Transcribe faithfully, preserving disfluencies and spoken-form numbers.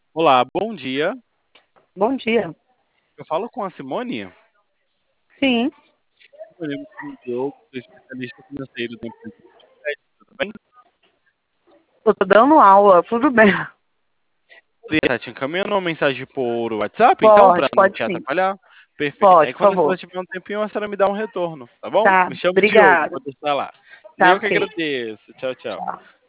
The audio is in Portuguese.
Olá, bom dia. Bom dia. Eu falo com a Simone? Sim. Simone, você me ligou, sou especialista financeiro da empresa Luizacred, tudo bem? Eu tô dando aula, tudo bem. Você está te encaminhando uma mensagem por WhatsApp, então, para Pode, não pode te sim. atrapalhar? Perfeito. Pode, Aí por quando você favor. tiver um tempinho, a senhora me dá um retorno, tá bom? Tá, Me chamo Diogo, obrigada. vou deixar lá. Tá, Eu que ok. agradeço. Tchau, tchau. Tchau.